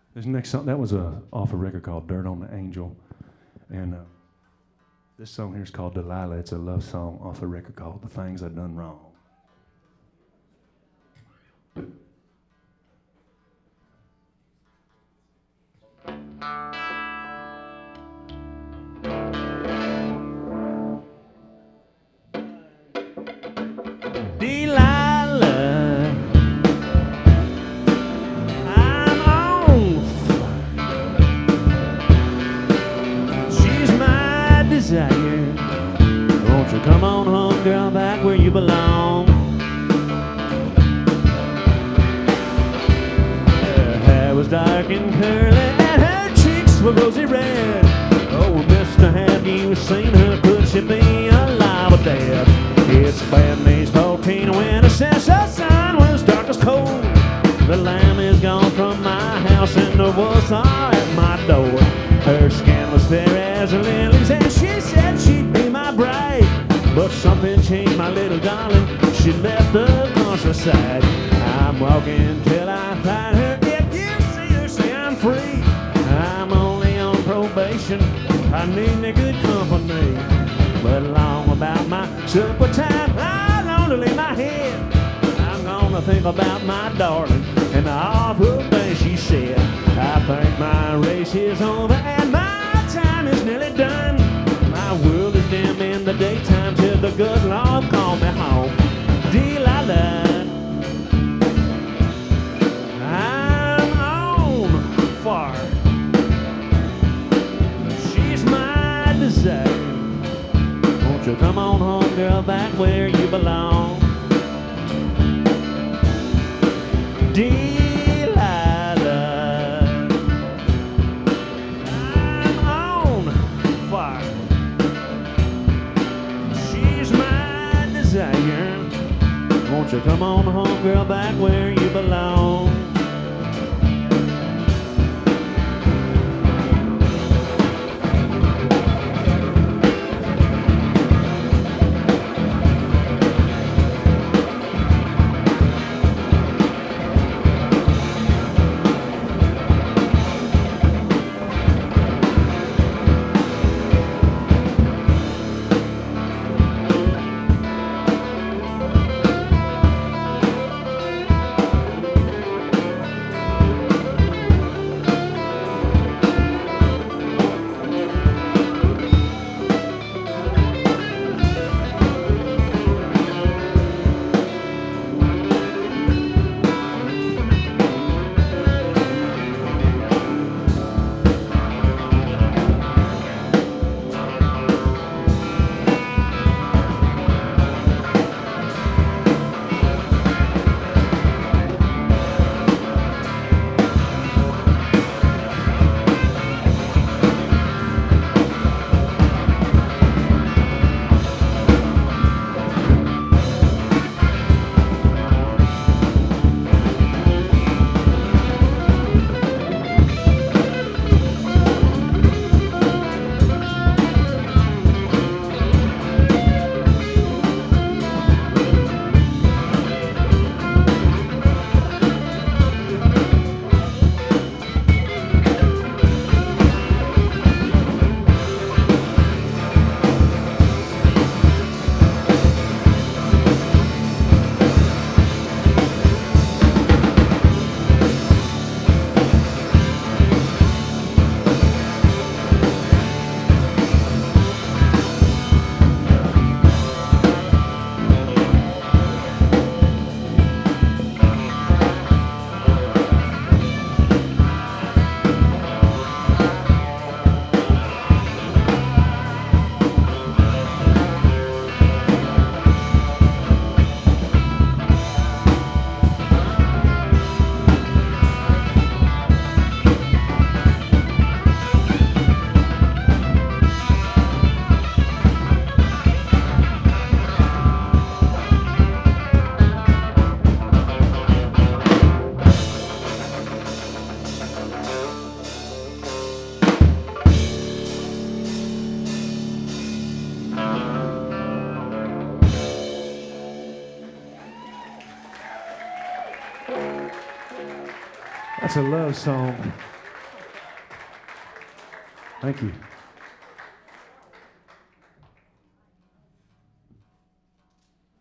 This next song, that was off a record called Dirt on the Angel. And this song here is called Delilah. It's a love song off a record called The Things I've Done Wrong. Delilah, I'm on fire. She's my desire. Won't you come on home, girl, back where you belong? Her hair was dark and curly, and her cheeks were rosy red. Oh, mister, have you seen her? Could she be alive or dead? It's bad news 14 when a the sun was dark as cold. The lamb is gone from my house and the wolves are at my door. Her skin was fair as lilies and she said she'd be my bride. But something changed, my little darling. She left the countryside. I'm walking till I find her. If you see her, say I'm free. I'm only on probation. I need good company. But long about my supper time, I want to lay my head. I'm gonna think about my darling and the awful thing she said. I think my race is over and my time is nearly done. My world is dim in the daytime till the good Lord call me home. Delilah, I'm on fire. She's my desire. Won't you come on home, girl, back where you belong? Delilah, I'm on fire. She's my desire. Won't you come on home, girl, back where you belong? That's a love song. Thank you.